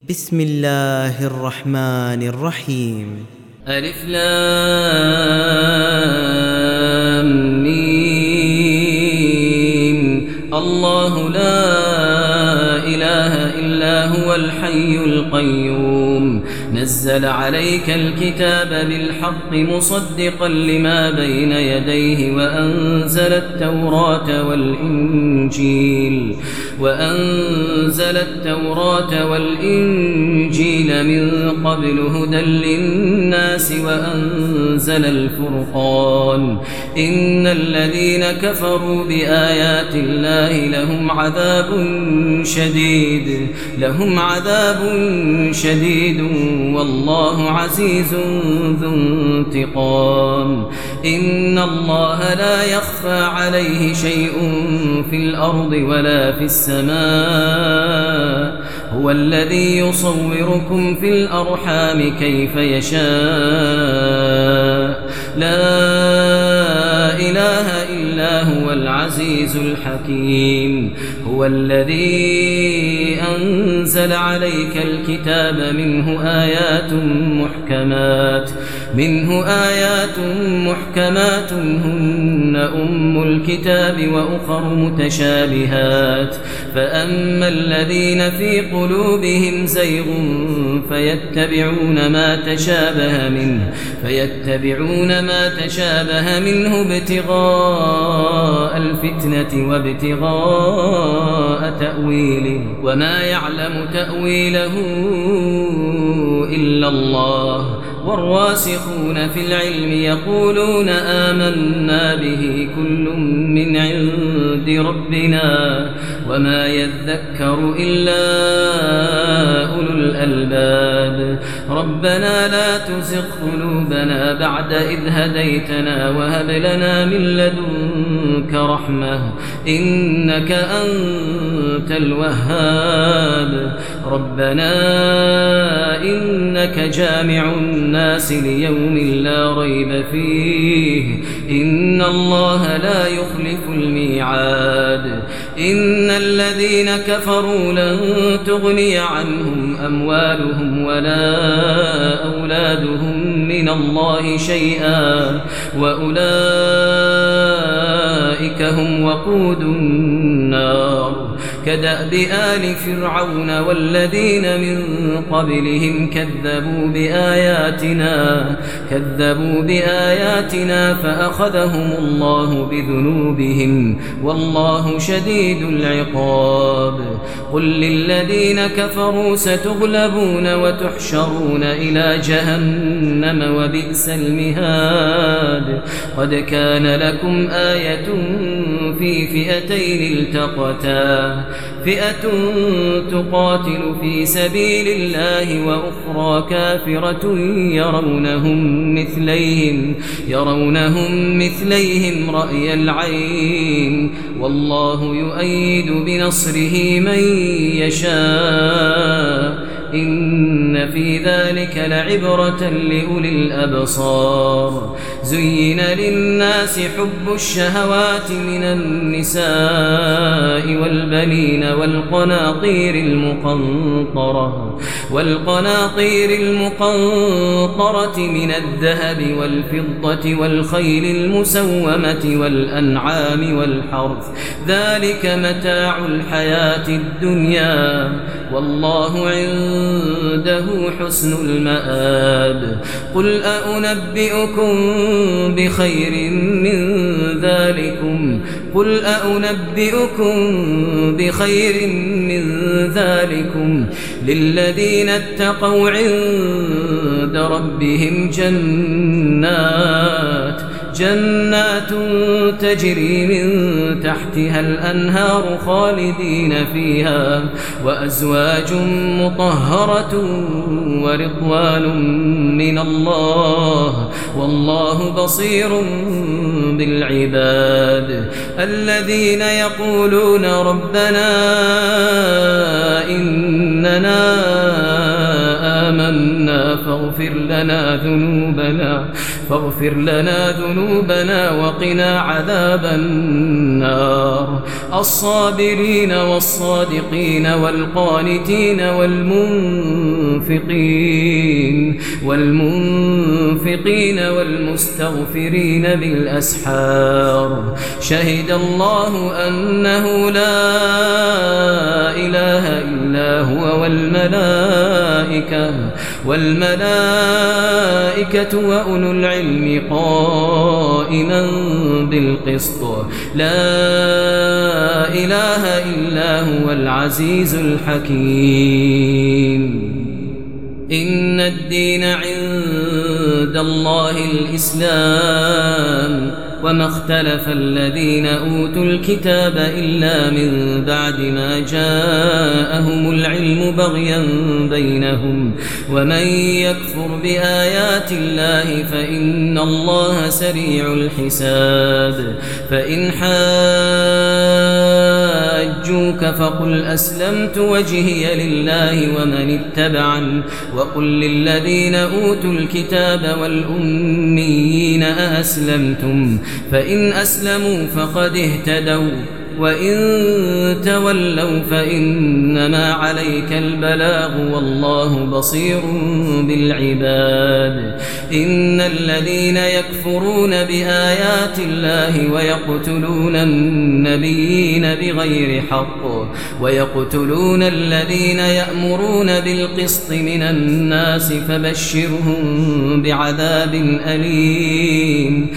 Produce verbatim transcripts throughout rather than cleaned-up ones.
بسم الله الرحمن الرحيم. ألف لام ميم. الله لا إله إلا هو الحي القيوم نزل عليك الكتاب بالحق مصدقا لما بين يديه وأنزل التوراة والإنجيل وأنزل التوراة والإنجيل من قبل هدى للناس وأنزل الفرقان إن الذين كفروا بآيات الله لهم عذاب شديد لهم عذاب شديد والله عزيز ذو انتقام. إن الله لا يخفى عليه شيء في الأرض ولا في السماء هو الذي يصوركم في الأرحام كيف يشاء لا إله إلا هو العزيز الحكيم. هو الذي أنزل عليك الكتاب منه آيات محكمات منه آيات محكمات هن أم الكتاب وأخر متشابهات فأما الذين في قلوبهم زيغ فيتبعون ما تشابه منه فيتبعون ما تشابه منه ابتغاء الفتنة وابتغاء تأويله وما يعلم تأويله إلا الله والراسخون في العلم يقولون آمنا به كل من عند ربنا وما يذكر إلا أولو الألباب. ربنا لا تزغ قلوبنا بعد إذ هديتنا وهب لنا من لدنك رحمة إنك أنت الوهاب. ربنا إنك جامع الناس ليوم لا ريب فيه إن الله لا يخلف الميعاد. إن الذين كفروا لن تغني عنهم أموالهم ولا أولادهم من الله شيئا وأولئك هم وقود النار كدأب آل فرعون والذين من قبلهم كذبوا بآياتنا كذبوا بآياتنا فأخذهم الله بذنوبهم والله شديد العقاب. قل للذين كفروا ستغلبون وتحشرون إلى جهنم وبئس المهاد. قد كان لكم آية في فئتين التقتا فئة تقاتل في سبيل الله وأخرى كافرة يرونهم مثليهم يرونهم مثليهم رأي العين والله يؤيد بنصره من يشاء إن في ذلك لعبرة لأولي الأبصار. زين للناس حب الشهوات من النساء والبنين والقناطير المقنطرة والقناطير المقنطرة من الذهب والفضة والخيل المسومة والأنعام والحرث ذلك متاع الحياة الدنيا والله عنده حسن المآب. قل أأنبئكم بخير من ذلكم قل أأنبئكم بخير من ذلكم للذين اتقوا عند ربهم جنات جنات تجري من تحتها الأنهار خالدين فيها وأزواج مطهرة ورضوان من الله والله بصير بالعباد. الذين يقولون ربنا إننا آمنا فاغفر لنا ذنوبنا فاغفر لنا ذنوبنا وقنا عذاب النار. الصابرين والصادقين والقانتين والمنفقين والمنفقين والمستغفرين بالأسحار. شهد الله أنه لا إله إلا هو والملائكة والملائكة وأولو العلم قائما بالقسط. لا إله إلا هو العزيز الحكيم. إن الدين عند الله الإسلام وما اختلف الذين أوتوا الكتاب إلا من بعد ما جاءهم العلم بغيا بينهم ومن يكفر بآيات الله فإن الله سريع الحساب. فإن حاجوك فقل أسلمت وجهي لله ومن اتبعن وقل للذين أوتوا الكتاب والأميين أأسلمتم فإن أسلموا فقد اهتدوا وإن تولوا فإنما عليك البلاغ والله بصير بالعباد. إن الذين يكفرون بآيات الله ويقتلون النبيين بغير حق ويقتلون الذين يأمرون بالقسط من الناس فبشرهم بعذاب أليم.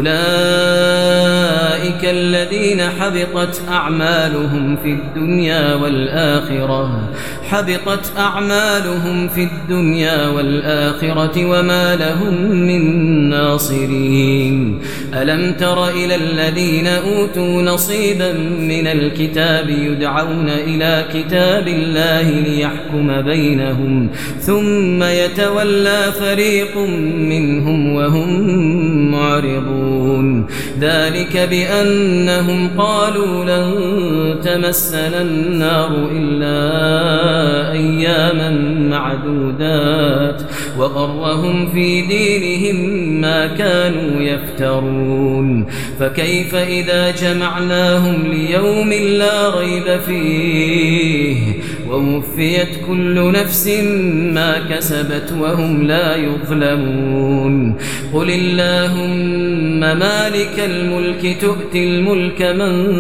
أولئك الذين حبطت أعمالهم في الدنيا والآخرة حبطت أعمالهم في الدنيا والآخرة وما لهم من ناصرين. ألم تر إلى الذين أوتوا نصيبا من الكتاب يدعون إلى كتاب الله ليحكم بينهم ثم يتولى فريق منهم وهم معرضون. ذلك بأنهم قالوا لن تمسنا النار إلا أياما معدودات وغرهم في دينهم ما كانوا يفترون. فكيف إذا جمعناهم ليوم لا ريب فيه ووفيت كل نفس ما كسبت وهم لا يظلمون. قل اللهم مالك الملك تؤتي الملك من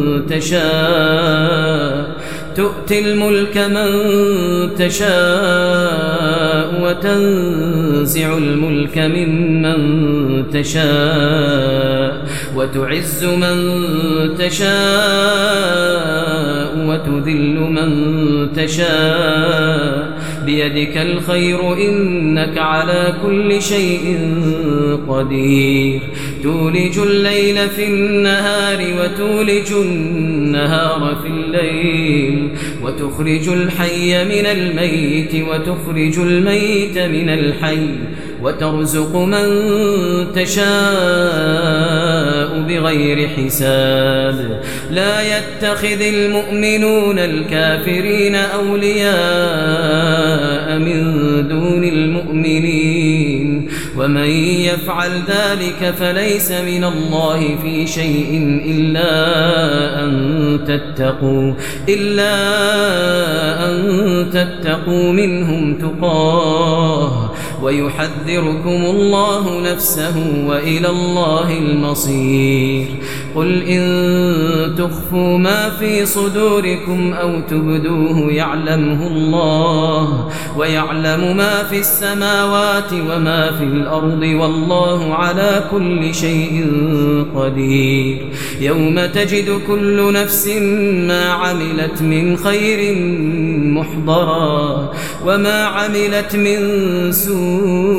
تشاء تؤتي الملك من تشاء وتنزع الملك ممن تشاء وتعز من تشاء وتذل من تشاء بيدك الخير إنك على كل شيء قدير. تولج الليل في النهار وتولج النهار في الليل وتخرج الحي من الميت وتخرج الميت من الحي وترزق من تشاء بغير حساب. لا يتخذ المؤمنون الكافرين أولياء من دون المؤمنين ومن يفعل ذلك فليس من الله في شيء إلا أن تتقوا إلا أن تتقوا منهم تقاه ويحذركم الله نفسه وإلى الله المصير. قل إن تخفوا ما في صدوركم أو تبدوه يعلمه الله ويعلم ما في السماوات وما في الأرض والله على كل شيء قدير. يوم تجد كل نفس ما عملت من خير محضرا وما عملت من سوء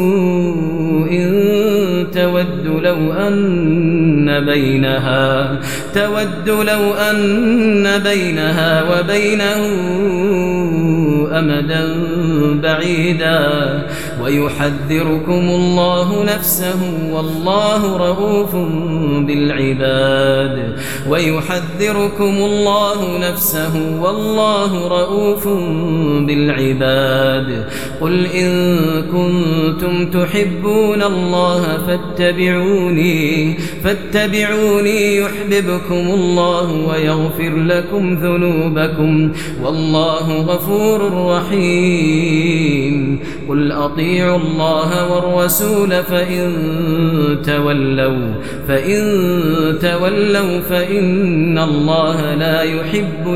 تود لو أن بينها تود لو أن بينها وبينه أمدا بعيدا ويحذركم الله نفسه والله رؤوف بالعباد ويحذركم الله نفسه والله رؤوف بالعباد قل إن كنتم تحبون الله فاتبعوني فاتبعوني يحببكم الله ويغفر لكم ذنوبكم والله غفور رحيم قل أطيعوا الله والرسول فإن تولوا فإن تولوا فإن الله لا يحب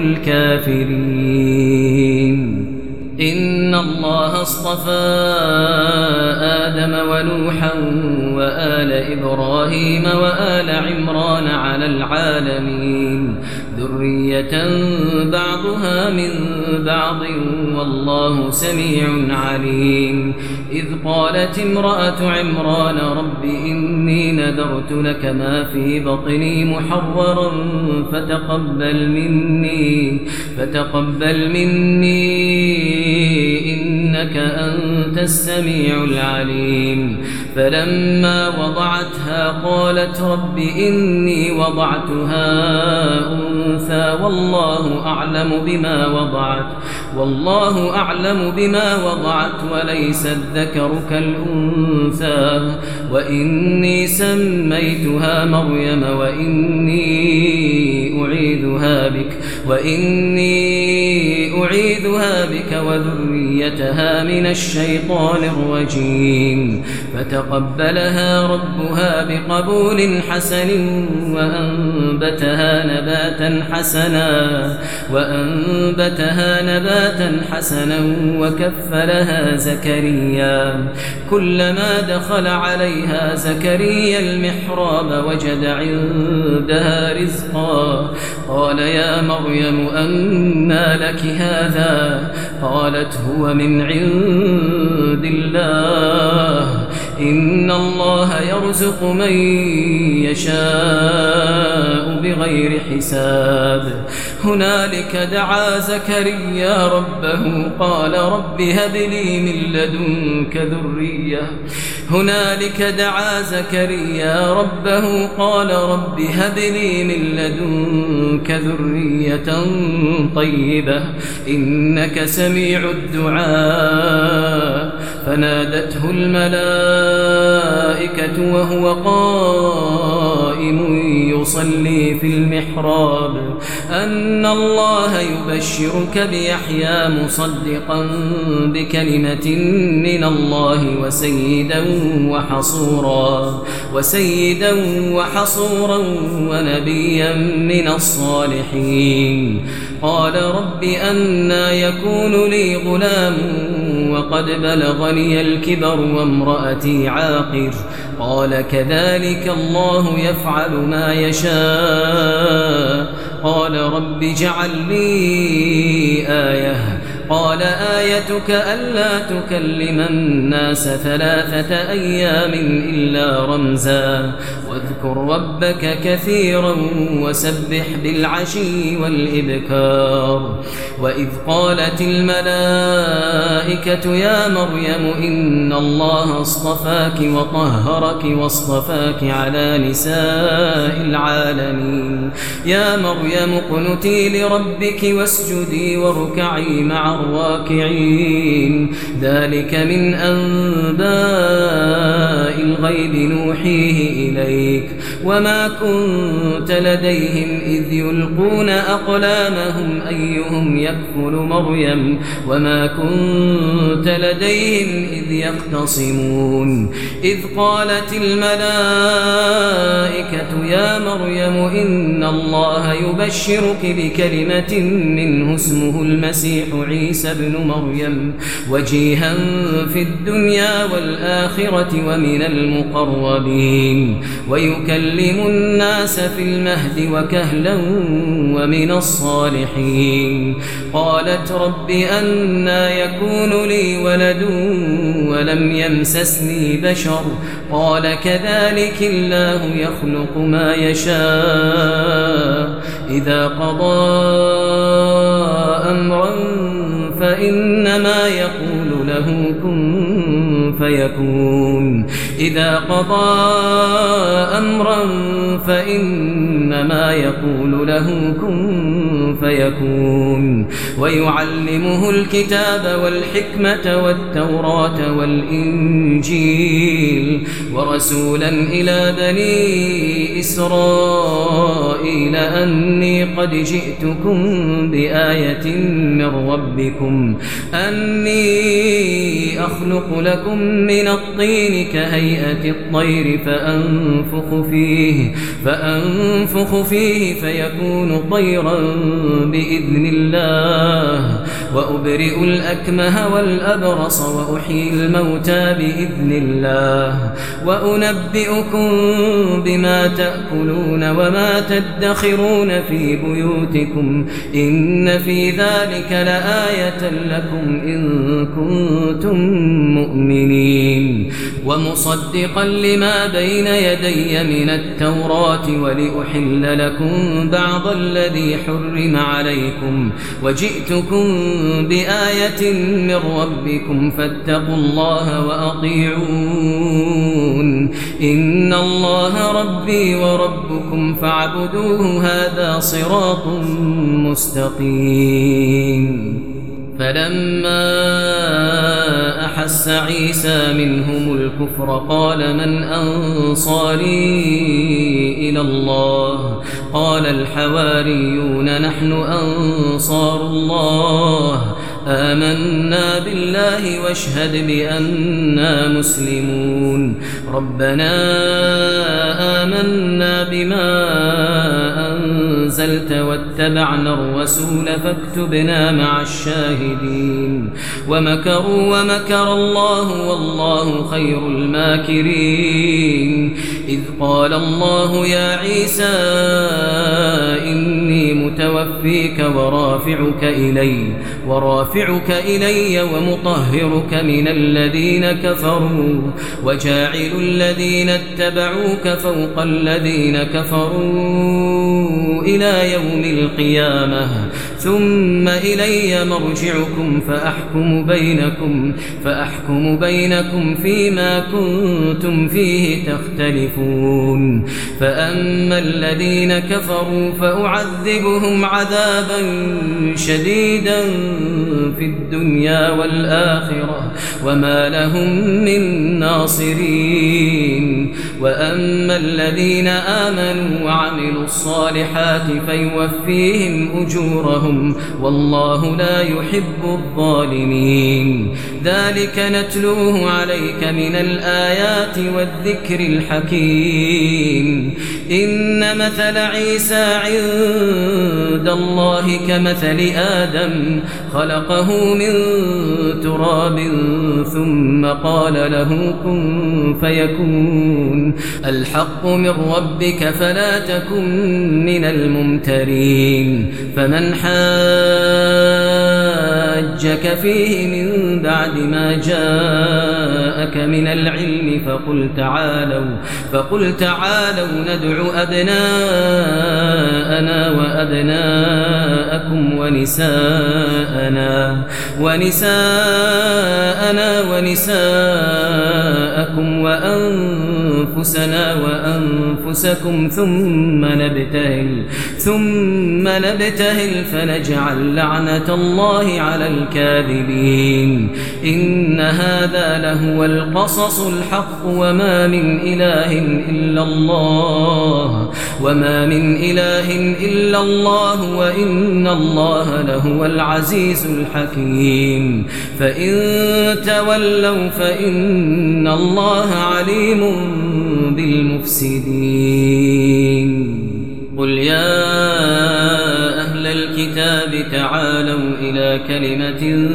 الكافرين إن الله اصطفى آدم ونوحا وآل إبراهيم وآل عمران على العالمين ذرية بعضها من بعض والله سميع عليم إذ قالت امرأة عمران رب إني نذرت لك ما في بطني محررا فتقبل مني فتقبل مني إنك أنت السميع العليم فلما وضعتها قالت رب إني وضعتها أنثى والله أعلم بما وضعت والله أعلم بما وضعت وليس الذكر كالأنثى وإني سميتها مريم وإني أعيذها بك وإني أعيذها بك وذريتها من الشيطان الرجيم فتقبلها ربها بقبول حسن وأنبتها نباتا حسنا وأنبتها نباتا حسنا وكفلها زكريا كلما دخل عليها زكريا المحراب وجد عندها رزقا قال يا مريم أنى لك هذا قالت هو من عند الله إن الله يرزق من يشاء بغير حساب هنالك دعا زكريا ربه قال رب هب لي من لدنك ذرية هنالك دعا زكريا ربه قال رب هب لي من لدنك ذرية طيبة إنك سميع الدعاء فنادته الملائكة وهو قائم يصلي في المحراب أن الله يبشرك بيحيى مصدقا بكلمة من الله وسيدا وحصورا وسيدا وحصورا ونبيا من الصالحين قال رب أنى يكون لي غلام وقد بلغني الكبر وامرأتي عاقر قال كذلك الله يفعل ما يشاء قال رب اجعل لي آية قال آيتك ألا تكلم الناس ثلاثة أيام إلا رمزا واذكر ربك كثيرا وسبح بالعشي والإبكار وإذ قالت الملائكة يا مريم إن الله اصطفاك وطهرك واصطفاك على نساء العالمين يا مريم اقنتي لربك واسجدي واركعي مع الراكعين ذلك من أنباء الغيب نوحيه إليك وما كنت لديهم إذ يلقون أقلامهم أيهم يكفل مريم وما كنت لديهم إذ يختصمون إذ قالت الملائكة يا مريم إن الله يبشرك بكلمة منه اسمه المسيح عيسى ابن مريم وجيها في الدنيا والآخرة ومن المقربين ويكلم الناس في المهد وكهلا ومن الصالحين قالت رب أنى يكون لي ولد ولم يمسسني بشر قال كذلك الله يخلق ما يشاء إذا قضى أمرا فإنما يقول له كن فيكون إذا قضى أمرا فإنما يقول له كن فيكون ويعلمه الكتاب والحكمة والتوراة والإنجيل ورسولا إلى بني إسرائيل أني قد جئتكم بآية من ربكم أني أخلق لكم من الطين كهيئة الطير فأنفخ فيه فأنفخ فيه فيكون طيرا بإذن الله وأبرئ الأكمه والأبرص وأحيي الموتى بإذن الله وأنبئكم بما تأكلون وما تدخرون في بيوتكم إن في ذلك لآية لكم إن كنتم مؤمنين ومصدقا لما بين يدي من التوراة ولأحل لكم بعض الذي حرم عليكم وجئتكم بآية من ربكم فاتقوا الله وأطيعون إن الله ربي وربكم فاعبدوه هذا صراط مستقيم فلما أحس عيسى منهم الكفر قال من أنصاري إلى الله قال الحواريون نحن أنصار الله آمنا بالله واشهد بأننا مسلمون ربنا آمنا بما أنزلت واتبعنا الرسول فاكتبنا مع الشاهدين ومكروا ومكر الله والله خير الماكرين إذ قال الله يا عيسى إني متوفيك ورافعك إلي ورافعك إلي ومطهرك من الذين كفروا وجاعل الذين اتبعوك فوق الذين كفروا إلى يوم القيامة ثم إلي مرجعكم فأحكم بينكم فأحكم بينكم فيما كنتم فيه تختلفون فأما الذين كفروا فأعذبهم عذابا شديدا في الدنيا والآخرة وما لهم من ناصرين وأما الذين آمنوا وعملوا الصالحات فيوفيهم أجورهم والله لا يحب الظالمين ذلك نتلوه عليك من الآيات والذكر الحكيم إن مثل عيسى عند الله كمثل آدم خلقه من تراب ثم قال له كن فيكون الحق من ربك فلا تكن من الممترين فمن حاجك فيه من بعد ما جاءك من العلم فقل تعالوا فقل تعالوا ندع أبناءنا وأبناءكم ونساءنا ونساءنا ونساءكم وأنفسنا وأنفسكم ثم نبتهل ثم نبتهل فنجعل لعنة الله على الكاذبين إن هذا لهو القصص الحق وما من إله إلا الله وما من إله إلا الله وإن الله لهو العزيز الحكيم فإن تولوا فإن الله عليم بالمفسدين قل يا أهل الكتاب تعالوا إلى كلمة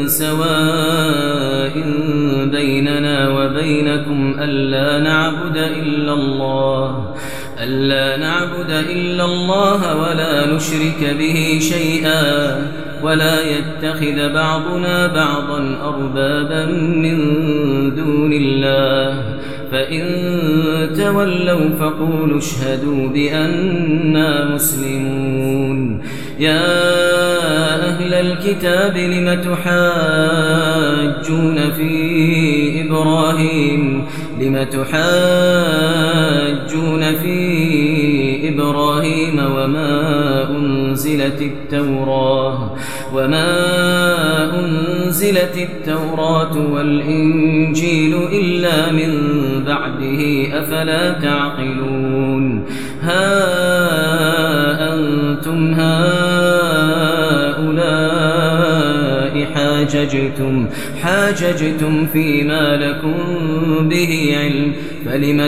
سواء بيننا وبينكم ألا نعبد إلا الله ألا نعبد إلا الله ولا نشرك به شيئا ولا يتخذ بعضنا بعضا أربابا من دون الله فإن تولوا فقولوا اشهدوا بأننا مسلمون يا أهل الكتاب لم تحاجون في إبراهيم لم تحاجون في إبراهيم وما أنزلت التوراة وما أنزلت التوراة والإنجيل إلا من بعده أفلا تعقلون ها أنتم هؤلاء حاججتم حاججتم فيما لكم به علم فلم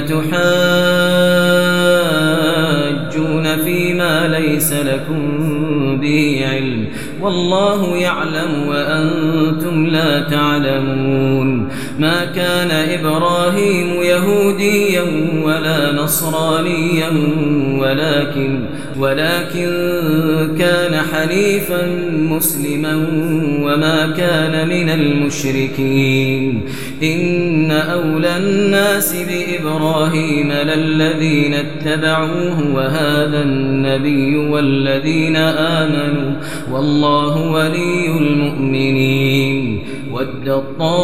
تحاجون فيما ليس لكم به علم والله يعلم وأنتم لا تعلمون ما كان إبراهيم يهوديا ولا نصرانيا ولكن ولكن كان حنيفا مسلما وما كان من المشركين إن أولى الناس بإبراهيم للذين اتبعوه وهذا النبي والذين آمنوا والله ولي المؤمنين ود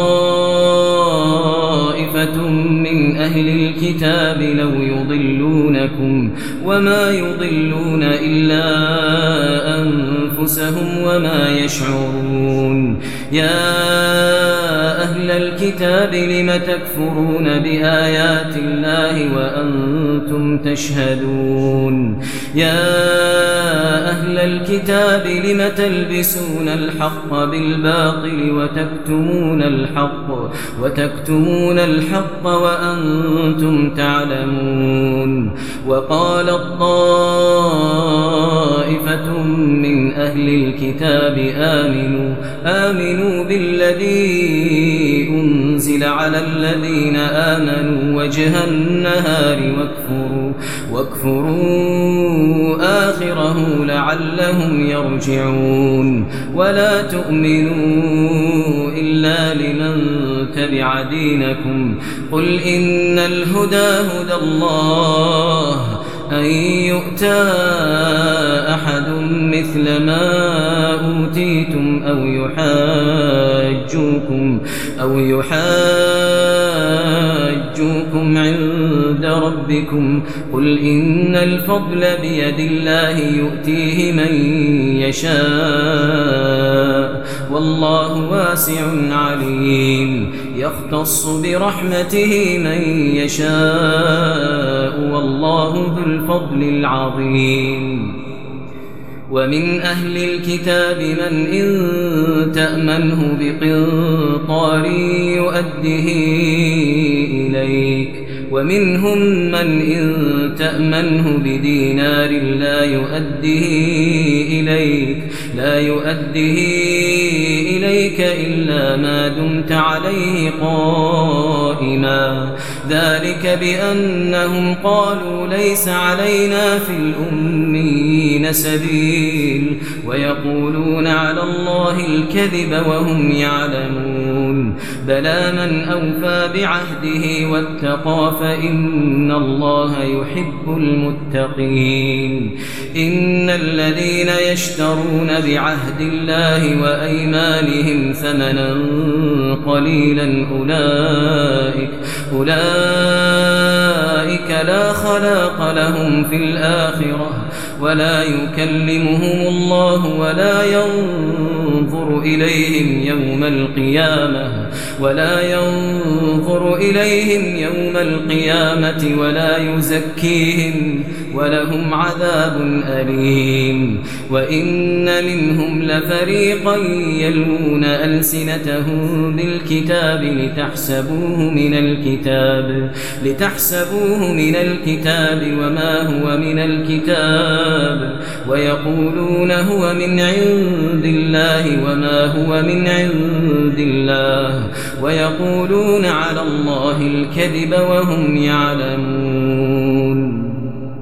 طائفة من أهل الكتاب لو يضلونكم وما يضلون إلا أنفسهم وما يشعرون يا أهل الكتاب لم تكفرون بآيات الله وأنتم تشهدون يا أهل الكتاب لم تلبسون الحق بالباطل وتكتمون الحق وتكتمون الحق وأنتم تعلمون وقال الطائفة من أهل الكتاب آمنوا آمنوا بالذي أنزل على الذين آمنوا وجه النهار واكفروا واكفروا آخره لعلهم يرجعون ولا تؤمنوا إلا لمن تبع دينكم قل إن الهدى هدى الله أن يؤتى أحد مثل ما أوتيتم أو يحاجوكم أو يحاجوكم عند ربكم قل إن الفضل بيد الله يؤتيه من يشاء والله واسع عليم يختص برحمته من يشاء والله ذو الفضل العظيم ومن أهل الكتاب من إن تأمنه بقنطار يؤده إليك ومنهم من إن تأمنه بدينار لا يؤده إليك لا يؤده إليك إلا ما دمت عليه قائما ذلك بأنهم قالوا ليس علينا في الأميين سبيل ويقولون على الله الكذب وهم يعلمون بلى من أوفى بعهده واتقى فإن الله يحب المتقين إن الذين يشترون بعهد الله وأيمانهم ثمنا قليلا أولئك أولئك لا خلاق لهم في الآخرة ولا يكلمهم الله ولا ينظر إليهم يوم القيامة ولا ينظر إليهم يوم القيامة ولا يزكيهم ولهم عذاب أليم وإن منهم لفريقا يلوون ألسنتهم بالكتاب لتحسبوه من الكتاب لتحسبوه من الكتاب وما هو من الكتاب ويقولون هو من عند الله وما هو من عند الله ويقولون على الله الكذب وهم يعلمون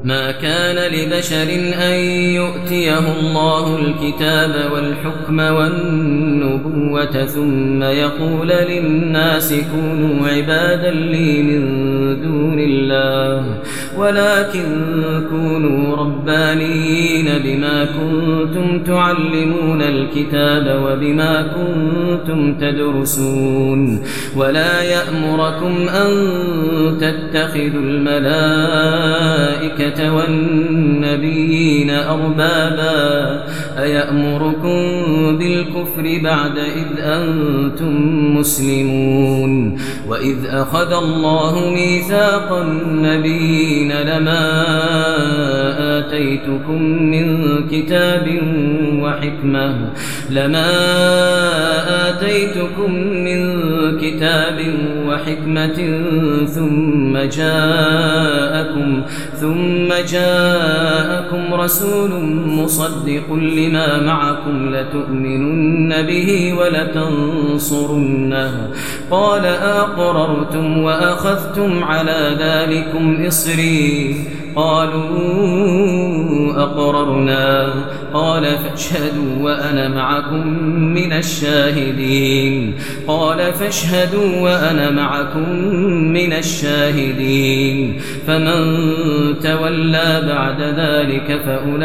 ما كان لبشر أن يؤتيه الله الكتاب والحكم والنبوة ثم يقول للناس كونوا عبادا لي من دون الله ولكن كونوا ربانيين بما كنتم تعلمون الكتاب وبما كنتم تدرسون ولا يأمركم أن تتخذوا الملائكة والنبيين أربابا أيأمركم بالكفر بعد إذ أنتم مسلمون وإذ أخذ الله ميثاق النبيين لما آتيتكم من كتاب وحكمة لما آتيتكم من كتاب وحكمة ثم جاءكم ثم جاءكم رسول مصدق لما معكم لتؤمنن به ولتنصرنه قال أقررتم وأخذتم على ذلكم إصري قالوا أقررنا قال فاشهدوا وأنا معكم من الشاهدين قال فاشهدوا وأنا معكم من الشاهدين فمن تولى بعد ذلك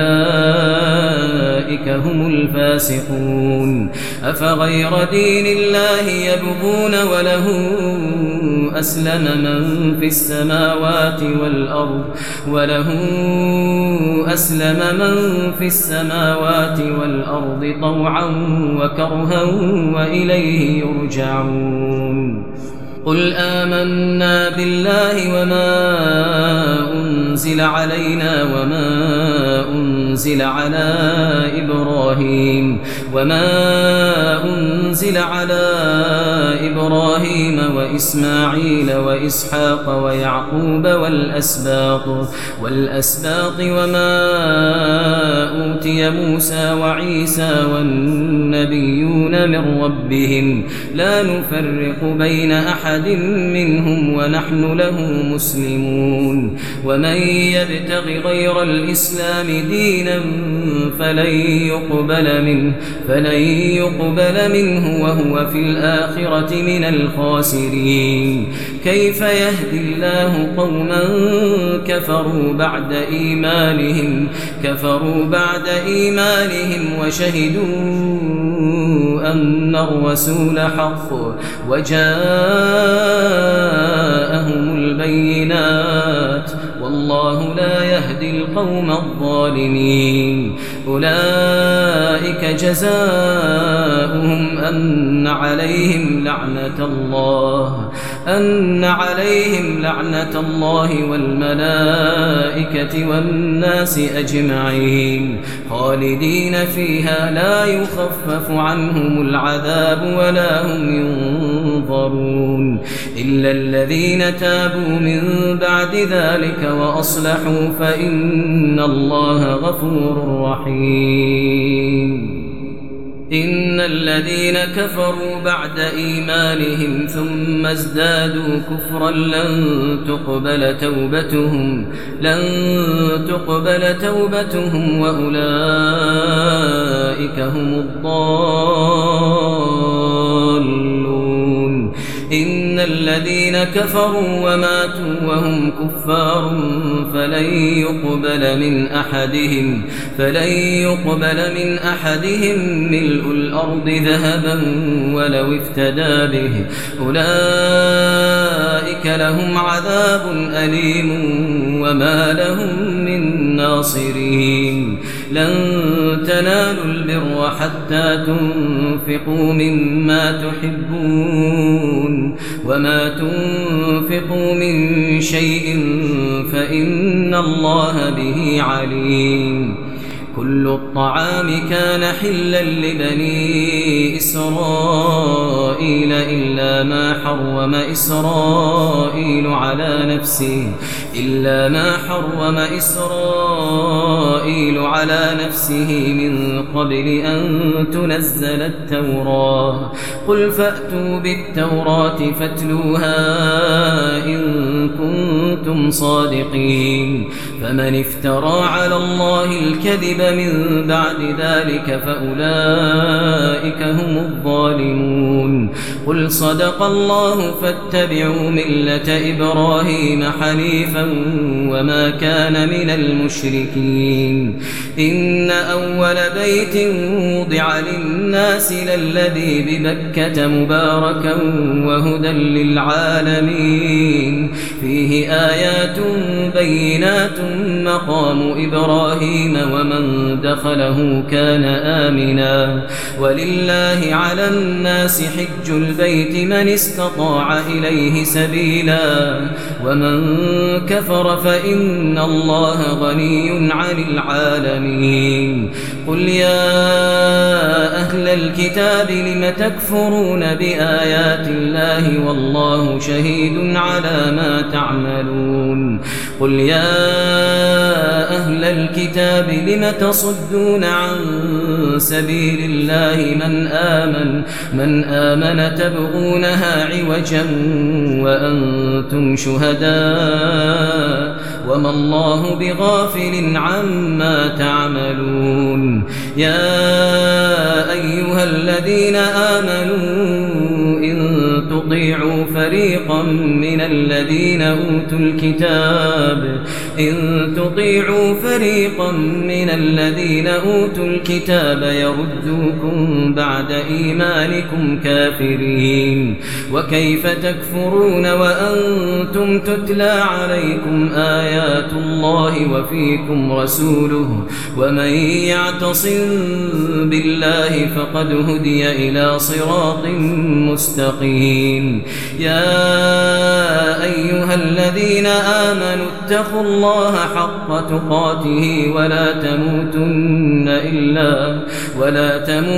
فأولئك هم الفاسقون أفغير دين الله يبغون وله أسلم من في السماوات والأرض وله أسلم من في السماوات والأرض طوعا وكرها وإليه يرجعون قل آمنا بالله وما أنزل علينا وما أنزل على إبراهيم وما أنزل على إبراهيم وإسماعيل وإسحاق ويعقوب والأسباط والأسباط وما أوتي موسى وعيسى والنبيون من ربهم لا نفرق بين أحد منهم ونحن له مسلمون ومن يبتغ غير الإسلام دينا فلن يقبل منه فلن يقبل منه وهو في الآخرة من الخاسرين كيف يهدي الله قوما كفروا بعد إيمانهم كفروا بعد إيمانهم وشهدوا أن الرسول حق وجاءهم البينات والله لا يهدي القوم الظالمين أولئك جزاؤهم أن عليهم لعنة الله أن عليهم لعنة الله والملائكة والناس أجمعين خالدين فيها لا يخفف عنهم العذاب ولا هم ينظرون إلا الذين تابوا من بعد ذلك وأصلحوا فإن الله غفور رحيم إن الذين كفروا بعد إيمانهم ثم ازدادوا كفرا لن تقبل توبتهم لن تقبل توبتهم وأولئك هم الضالون إن الذين كفروا وماتوا وهم كفار فلن يقبل من أحدهم فلن يقبل من أحدهم ملء الأرض ذهبا ولو افتدى به أولئك لهم عذاب أليم وما لهم من ناصرين لن تنالوا البر حتى تنفقوا مما تحبون وما تنفقوا من شيء فإن الله به عليم كل الطعام كان حلا لبني إسرائيل إلا ما حرم إسرائيل على نفسه إلا ما حرم إسرائيل على نفسه من قبل أن تنزل التوراة قل فأتوا بالتوراة فاتلوها إن كنتم صادقين. فمن افترى على الله الكذب من بعد ذلك فأولئك هم الظالمون. قل صدق الله فاتبعوا ملة إبراهيم حنيفا وما كان من المشركين. إن أول بيت وضع للناس للذي ببكة مباركا وهدى للعالمين. فيه آيات بينات مقام إبراهيم ومن دخله كان آمنا. ولله على الناس حج البيت من استطاع إليه سبيلا ومن كفر فإن الله غني عن العالمين. قل يا أهل الكتاب لم تكفرون بآيات الله والله شهيد على ما تعملون. قل يا أهل الكتاب لم تصدون عن سبيل الله من آمن من آمن تبغونها عوجا وأنتم شهداء وما الله بغافل عما تعملون. يا أيها الذين آمنوا إن تطيعوا فريقا من الذين أوتوا الكتاب إن تطيعوا فريقا من الذين أوتوا الكتاب يردوكم بعد إيمانكم كافرين. وكيف تكفرون وأنتم تتلى عليكم آيات الله وفيكم رسوله ومن يعتصم بالله فقد هدي إلى صراط مستقيم. يا أيها الذين آمنوا اتقوا الله حق تقاته ولا تموتن إلا ولا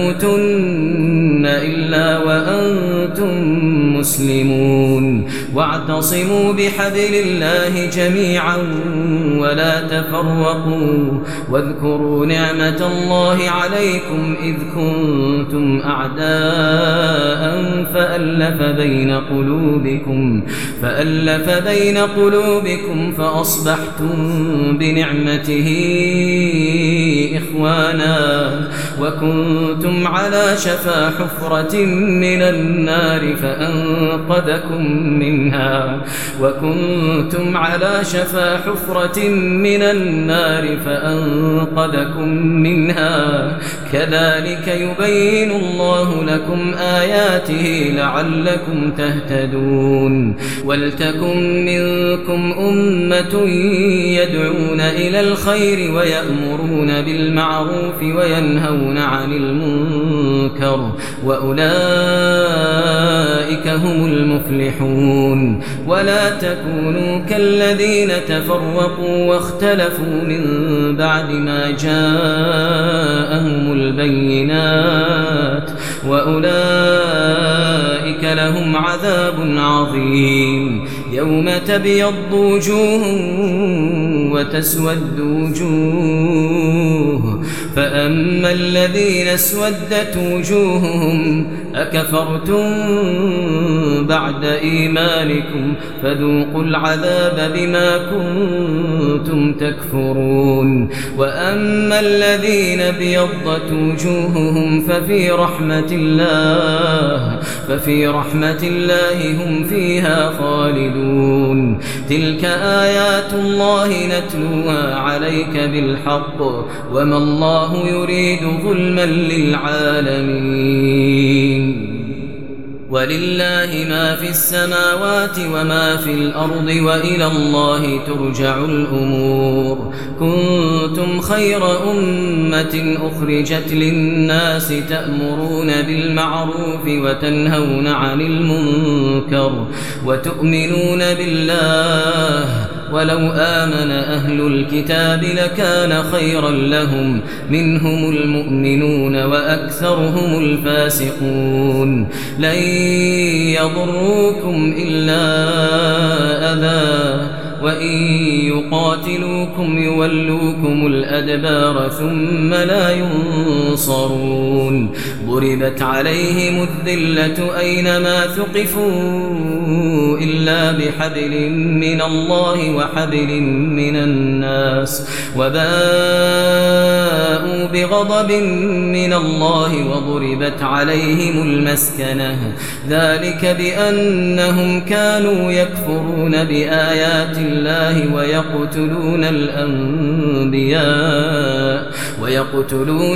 تموتن إلا وأنتم مسلمون. واعتصموا بحبل الله جميعا ولا تفرقوا واذكروا نعمة الله عليكم إذ كنتم أعداء فألف بين قلوبكم فألف بين قلوبكم فأصبحتم بنعمته إخوانا وكنتم على شفا حفرة من النار فأنقذكم منها وكنتم على شفا حفرة من النار فأنقذكم منها كذلك يبين الله لكم آياته لعلكم تهتدون. ولتكن منكم أمة يدعون إلى الخير ويأمرون بالمعروف وينهون عن المنكر وأولئك هم المفلحون. ولا تكونوا كالذين تفرقوا واختلفوا من بعد ما جاءهم البينات وأولئك لهم عذاب عظيم. يوم تبيض وجوه وتسود وجوه فأما الذين اسودت وجوههم أكفرتم بعد إيمانكم فذوقوا العذاب بما كنتم تكفرون. وأما الذين ابيضت وجوههم ففي رحمة الله ففي رحمة الله هم فيها خالدون. تلك آيات الله نتلوها عليك بالحق وما الله يريد ظلما للعالمين. ولله ما في السماوات وما في الأرض وإلى الله ترجع الأمور. كنتم خير أمة أخرجت للناس تأمرون بالمعروف وتنهون عن المنكر وتؤمنون بالله ولو آمن أهل الكتاب لكان خيرا لهم منهم المؤمنون وأكثرهم الفاسقون. لن يضروكم إلا أذى وإن يقاتلوكم يولوكم الأدبار ثم لا ينصرون ضربت عليهم الذلة أينما ثقفوا إلا بحبل من الله وحبل من الناس وباءوا بغضب من الله وضربت عليهم المسكنة ذلك بأنهم كانوا يكفرون بآيات الله ويقتلون الأنبياء ويقتلون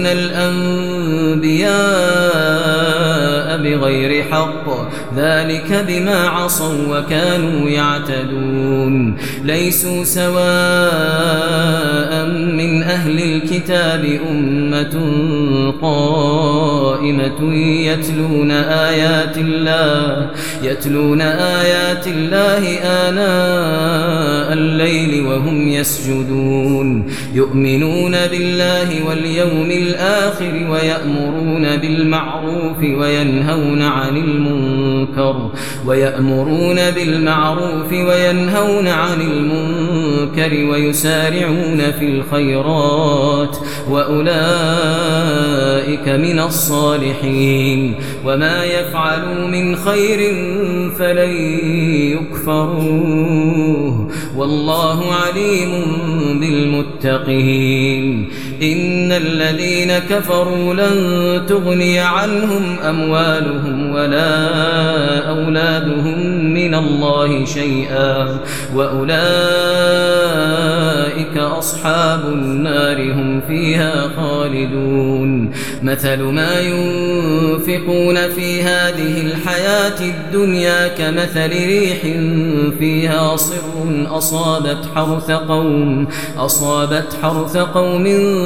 الأنبياء بغير حق ذلك بما عصوا وكانوا يعتدون ليسوا سواء من أهل الكتاب أمة قائمة يتلون آيات الله يتلون آيات الله آناء الليل وهم يسجدون يؤمنون بالله واليوم الآخر ويأمرون بالمعروف وينهون عن المنكر ويأمرون بالمعروف وينهون عن المنكر ويسارعون في الخيرات وأولئك من الصالحين وما يفعلوا من خير فلن يكفروه والله عليم بالمتقين إن الذين كفروا لن تغني عنهم أموالهم ولا أولادهم من الله شيئا وأولئك أصحاب النار هم فيها خالدون مثل ما ينفقون في هذه الحياة الدنيا كمثل ريح فيها صر أصابت حرث قوم أصابت حرث قوم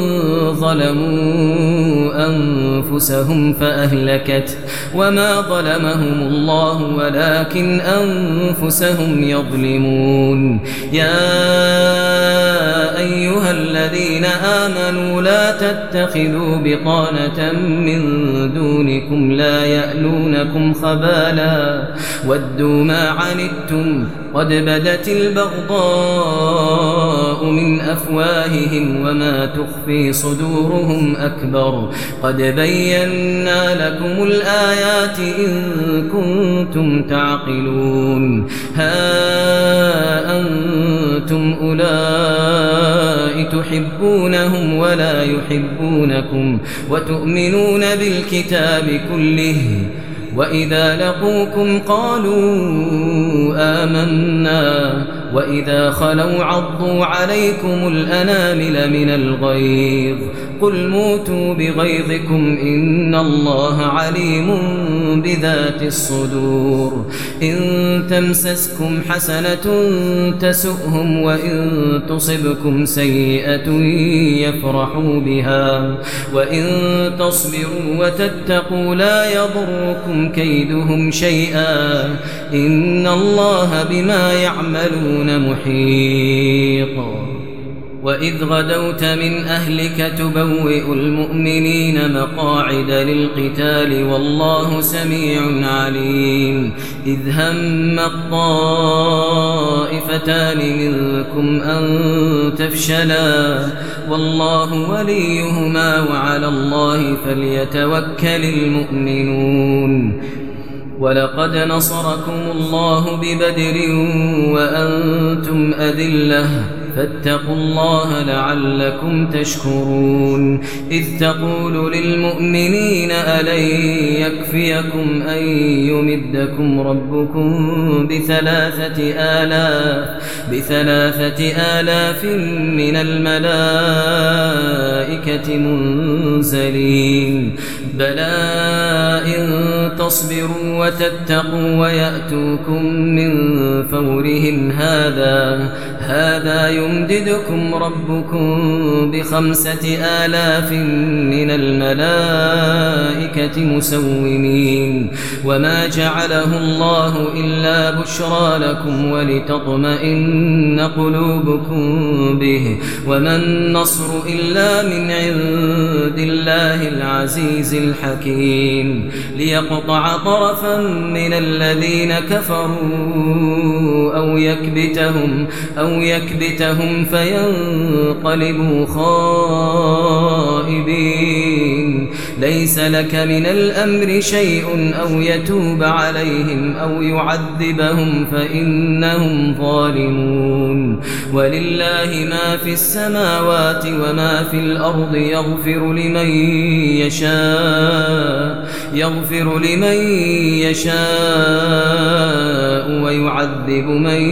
ظلموا أنفسهم فأهلكت وما ظلمهم الله ولكن أنفسهم يظلمون يا أيها الذين آمنوا لا تتخذوا بطانة من دونكم لا يألونكم خبالا ودوا ما عنتم قد بدت البغضاء من أفواههم وما تخفي صدورهم أكبر قد بينا لكم الآيات إن كنتم تعقلون ها أنتم أولئك تحبونهم ولا يحبونكم وتؤمنون بالكتاب كله وإذا لقوكم قالوا آمنا وإذا خلوا عضوا عليكم الأنامل من الغيظ قل موتوا بغيظكم إن الله عليم بذات الصدور إن تمسسكم حسنة تسؤهم وإن تصبكم سيئة يفرحوا بها وإن تصبروا وتتقوا لا يضركم كيدهم شيئا إن الله بما يعملون محيط وإذ غدوت من أهلك تبوئ المؤمنين مقاعد للقتال والله سميع عليم إذ هم الطائفتان منكم أن تفشلا والله وليهما وعلى الله فليتوكل المؤمنون ولقد نصركم الله ببدر وأنتم أذلة فاتقوا الله لعلكم تشكرون إذ تقول للمؤمنين ألن يكفيكم أن يمدكم ربكم بثلاثة آلاف بثلاثة آلاف من الملائكة منزلين بلى إن تصبروا وتتقوا ويأتوكم من فورهم هذا هذا يمددكم ربكم بخمسة آلاف من الملائكة مسومين وما جعله الله إلا بشرى لكم ولتطمئن قلوبكم به وما النصر إلا من عند الله العزيز الحكيم ليقطع طرفا من الذين كفروا أو يكبتهم أو يكبتهم فينقلبوا خائبين ليس لك من الأمر شيء أو يتوب عليهم أو يعذبهم فإنهم ظالمون ولله ما في السماوات وما في الأرض يغفر لمن يشاء يغفر لمن يشاء ويعذب من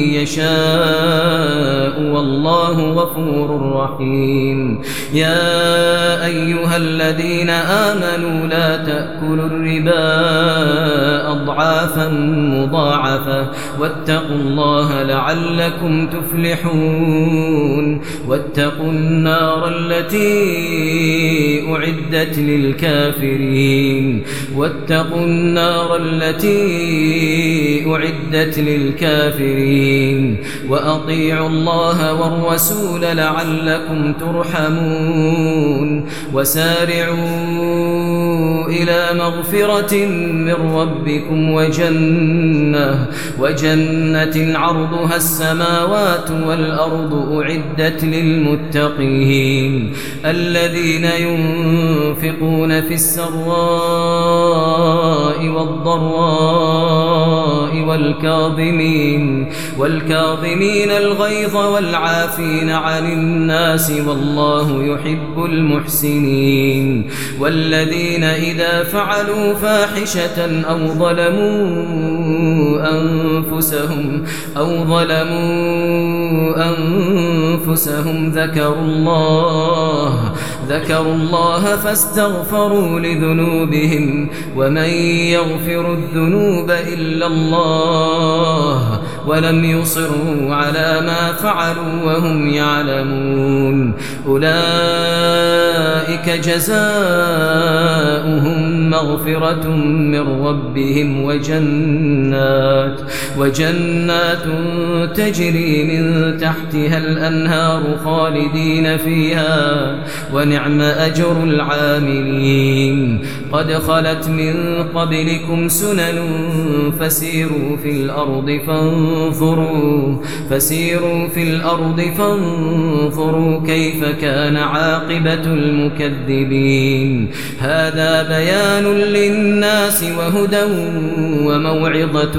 يشاء والله غفور رحيم يا أيها الذين آمنوا لا تأكلوا الربا أضعافا مضاعفة واتقوا الله لعلكم تفلحون واتقوا النار التي أعدت للكافرين واتقوا النار التي أعدت للكافرين وأطيعوا الله والرسول لعلكم ترحمون وسارعوا إلى مغفرة من ربكم وجنة وجنة عرضها السماوات والأرض أعدت للمتقين الذين ينفقون في السراء والضراء والكاظمين والكاظمين الغيظ والعافين عن الناس والله يحب المحسنين والذين إذا فعلوا فاحشة أو ظلموا أنفسهم أو ظلموا أنفسهم ذكروا الله ذكروا الله فاستغفروا لذنوبهم ومن يغفر الذنوب إلا الله ولم يصروا على ما فعلوا وهم يعلمون أولئك جزاؤهم مغفرة من ربهم وجنات وجنات تجري من تحتها الأنهار خالدين فيها ونعم أجر العاملين قد خلت من قبلكم سنن فسيروا في الأرض فانظروا فسيروا في الأرض فانظروا كيف كان عاقبة المكذبين هذا بيان للناس وهدى وموعظة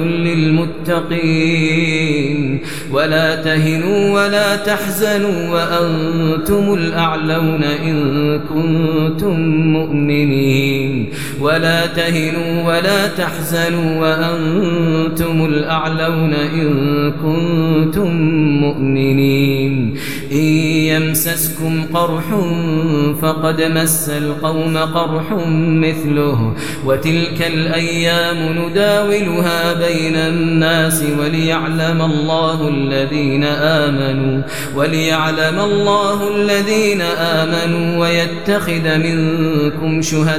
للمتقين ولا تهنوا ولا تحزنوا وأنتم الأعلون إن كنتم مؤمنين ولا تهنوا ولا تحزنوا وأنتم الأعلون إن كنتم مؤمنين إن يمسسكم قرح فقد مس القوم قرح مثله وتلك الأيام نداولها بين الناس وليعلم الله الذين آمنوا وليعلم الله الذين آمنوا ويتخذ منكم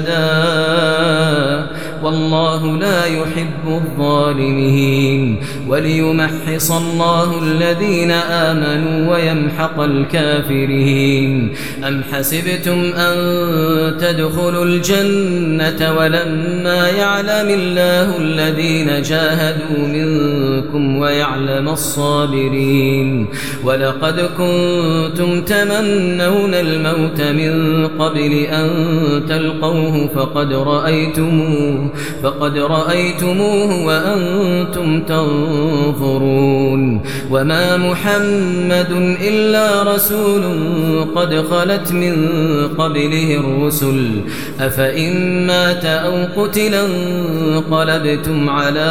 شهداء والله لا يحب الظالمين وليمحص الله الذين آمنوا ويمحق الكافرين أم حسبتم أن تدخلوا الجنة ولما يعلم الله الذين جاهدوا منكم ويعلم الصابرين ولقد كنتم تمنون الموت من قبل أن تلقوه فقد رأيتموه فقد رأيتموه وأنتم تنظرون وما محمد إلا رسول قد خلت من قبله الرسل أفإن مات أو قتلا انقلبتم على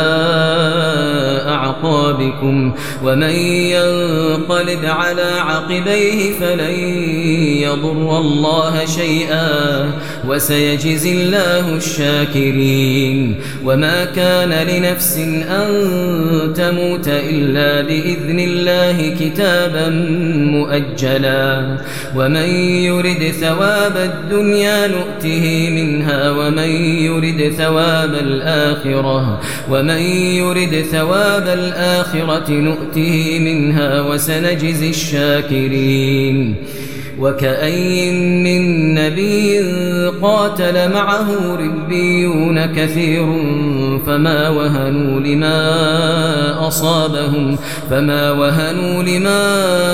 أعقابكم ومن ينقلب على عقبيه فلن يضر الله شيئا وسيجزي الله الشاكرين وما كان لنفس أن تموت إلا بإذن الله كتابا مؤجلا ومن يرد ثواب الدنيا نؤته منها ومن يرد ثواب الآخرة ومن يرد ثواب الآخرة نؤته منها وسنجزي الشاكرين وكأي من نبي قاتل معه ربيون كثير فما وهنوا لما أصابهم فما وهنوا لما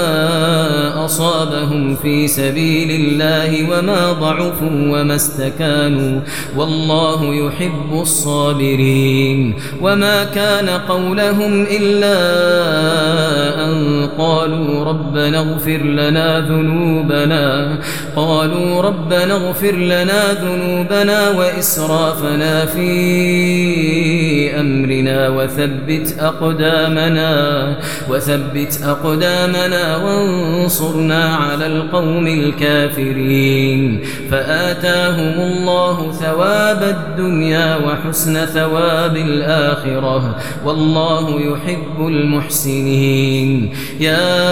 أصابهم في سبيل الله وما ضعفوا وما استكانوا والله يحب الصابرين وما كان قولهم إلا أن قالوا ربنا اغفر لنا ذنوبنا قالوا ربنا اغفر لنا ذنوبنا وإسرافنا في أمرنا وثبت أقدامنا وثبت أقدامنا وانصرنا على القوم الكافرين فآتاهم الله ثواب الدنيا وحسن ثواب الآخرة والله يحب المحسنين يا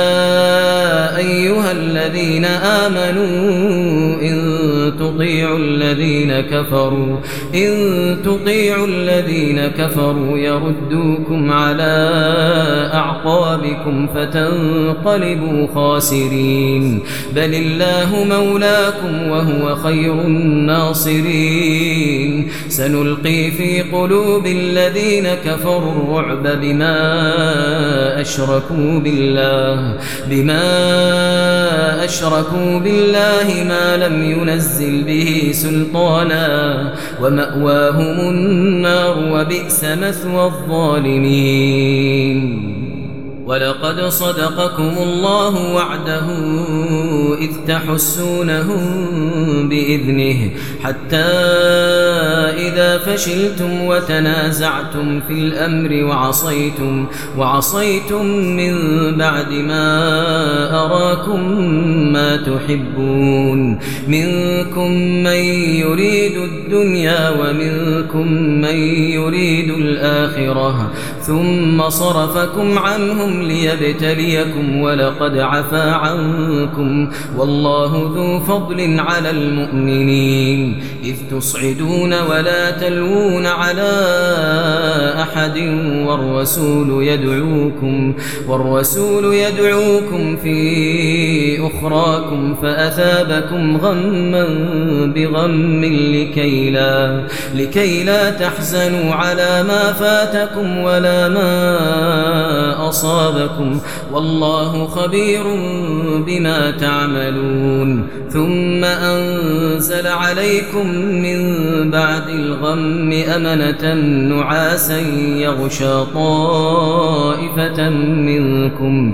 أيها الذين آمنوا إن تطيعوا الذين كفروا إن تطيعوا الذين كفروا يردوكم على أعقابكم فتنقلبوا خاسرين بل الله مولاكم وهو خير الناصرين سنلقي في قلوب الذين كفروا الرعب بما أشركوا بالله بما أشركوا بالله ما لم ينزل به سلطانا ومأواهم النار وبئس مثوى الظالمين ولقد صدقكم الله وعده إذ تحسونهم بإذنه حتى إذا فشلتم وتنازعتم في الأمر وعصيتم وعصيتم من بعد ما أراكم ما تحبون منكم من يريد الدنيا ومنكم من يريد الآخرة ثم صرفكم عنهم ليبتليكم ولقد عفا عنكم والله ذو فضل على المؤمنين إذ تصعدون ولا تلوون على أحد والرسول يدعوكم والرسول يدعوكم في أخراكم فأثابكم غما بغم لكي لا لكي لا تحزنوا على ما فاتكم ولا ما أصابكم والله خبير بما تعملون ثم أنزل عليكم من بعد الغم أمنة نعاسا يغشى طائفة منكم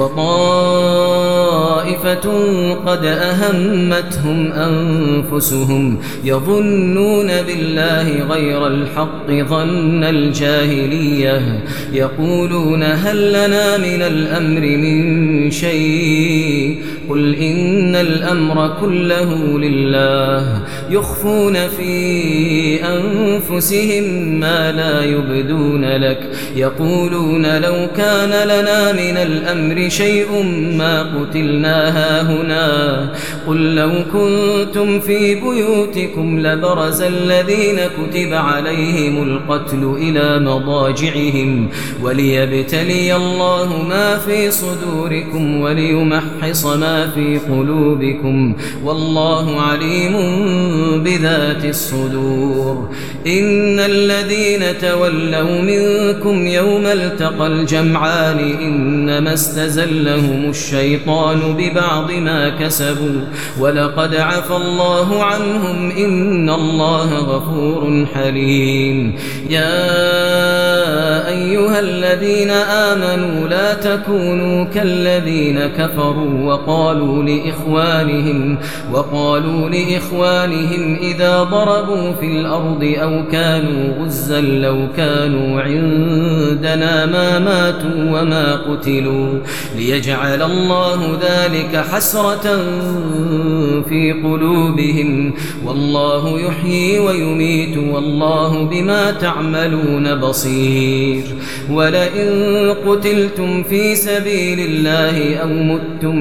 وطائفة قد أهمتهم أنفسهم يظنون بالله غير الحق ظن الجاهلية يقولون هل لنا من الأمر من شيء قل إن الأمر كله لله يخفون في أنفسهم ما لا يبدون لك يقولون لو كان لنا من الأمر شيء ما قتلنا هاهنا قل لو كنتم في بيوتكم لبرز الذين كتب عليهم القتل إلى مضاجعهم وليبتلي الله ما في صدوركم وليمحص ما في قلوبكم والله عليم بذات الصدور إن الذين تولوا منكم يوم التقى الجمعان إنما استزلهم الشيطان ببعض ما كسبوا ولقد عفى الله عنهم إن الله غفور حليم يا أيها الذين آمنوا لا تكونوا كالذين كفروا وقالوا لإخوانهم وقالوا لإخوانهم إذا ضربوا في الأرض أو كانوا غزا لو كانوا عندنا ما ماتوا وما قتلوا ليجعل الله ذلك حسرة في قلوبهم والله يحيي ويميت والله بما تعملون بصير ولئن قتلتم في سبيل الله أو متم لمغفرون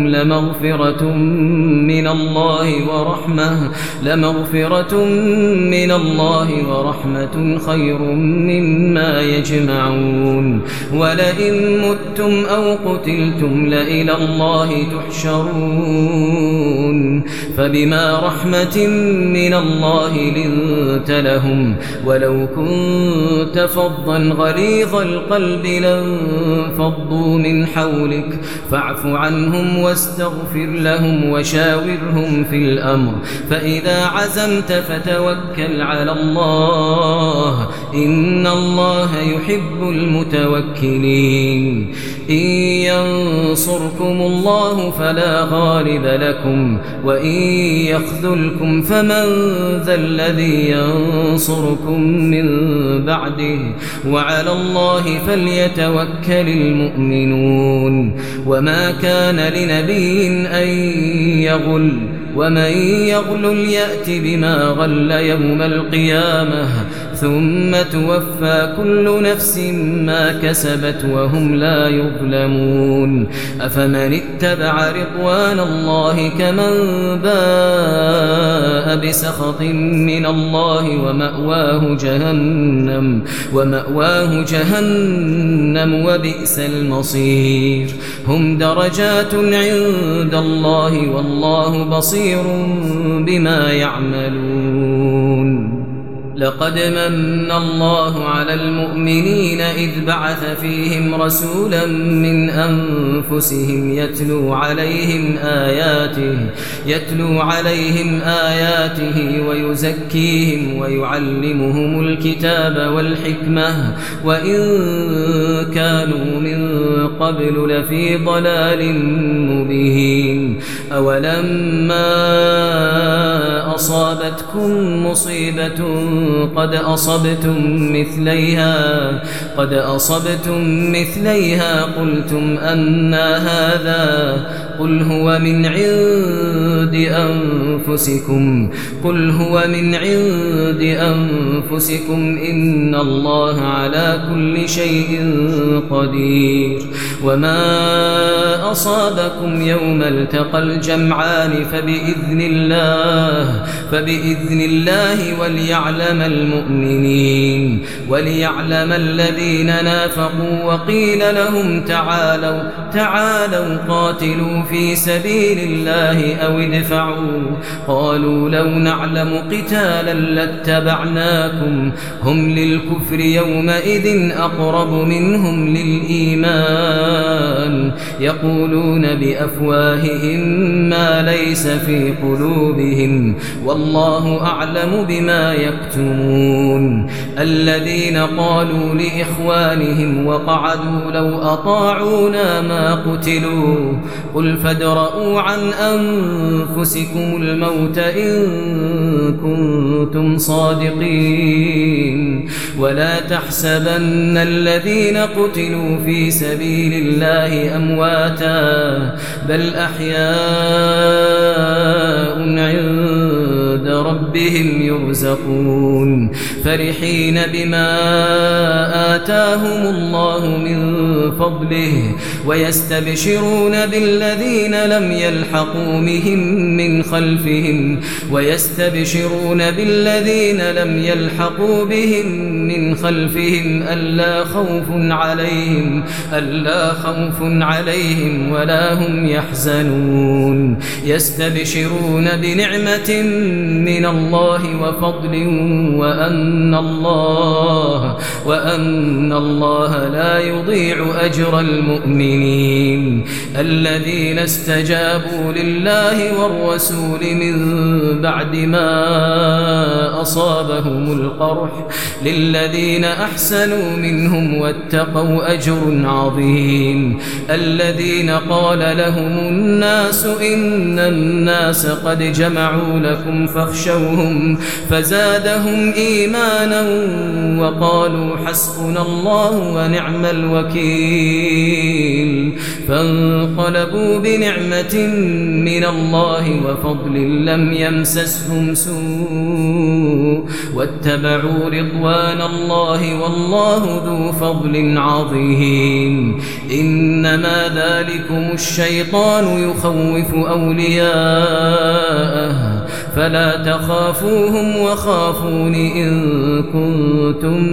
لمغفرة من الله ورحمة لمغفرة من الله ورحمة خير مما يجمعون ولئن متم أو قتلتم لإلى الله تحشرون فبما رحمة من الله لنت لهم ولو كنت فظا غليظ القلب لانفضوا من حولك فاعف عنهم واستغفر لهم وشاورهم في الأمر فإذا عزمت فتوكل على الله إن الله يحب المتوكلين إن ينصركم الله فلا غالب لكم وإن يخذلكم فمن ذا الذي ينصركم من بعده وعلى الله فليتوكل المؤمنون وما كان لنبي أن يغل ومن يغل يأت بما غل يوم القيامة ثم توفى كل نفس ما كسبت وهم لا يظلمون أفمن اتبع رضوان الله كمن باء بسخط من الله ومأواه جهنم ومأواه جهنم وبئس المصير هم درجات عند الله والله بصير بما يعملون لقد من الله على المؤمنين إذ بعث فيهم رسولا من أنفسهم يتلو عليهم آياته يتلو عليهم آياته ويزكيهم ويعلمهم الكتاب والحكمة وإن كانوا من قبل لفي ضلال مبين أولما أصابتكم مصيبة قد أصبتم مثليها قد أصبتم مثليها قلتم أنى هذا قل هو من عند أنفسكم قل هو من عند أنفسكم إن الله على كل شيء قدير وما أصابكم يوم التقى الجمعان فبإذن الله فبإذن الله وليعلم المؤمنين وليعلم الذين نافقوا وقيل لهم تعالوا تعالوا قاتلوا في سبيل الله أو ادفعوا قالوا لو نعلم قتالا لاتبعناكم هم للكفر يومئذ أقرب منهم للإيمان يقولون بأفواههم ما ليس في قلوبهم والله أعلم بما يكتمون الذين قالوا لإخوانهم وقعدوا لو أطاعونا ما قتلوا قل فادرءوا عن أنفسكم الموت إن كنتم صادقين ولا تحسبن الذين قتلوا في سبيل الله أمواتا بل أحياء عند ربهم يرزقون فرحين بما آتاهم الله من فضله ويستبشرون بالذين لم يلحقوا بهم من خلفهم ويستبشرون بالذين لم يلحقوا بهم من خلفهم ألا خوف عليهم ألا خوف عليهم ولا هم يحزنون يستبشرون بنعمة من الله وفضل وأن الله وأن الله لا يضيع أجر المؤمنين الذين استجابوا لله والرسول من بعد ما أصابهم القرح للذين أحسنوا منهم واتقوا أجر عظيم الذين قال لهم الناس إن الناس قد جمعوا لكم فاخشوهم فزادهم إيمانا وقالوا حسبنا الله ونعم الوكيل سبيل فانقلبوا بنعمة من الله وفضل لم يمسسهم سوء واتبعوا رضوان الله والله ذو فضل عظيم إنما ذلكم الشيطان يخوف أولياءه فلا تخافوهم وخافون إن كنتم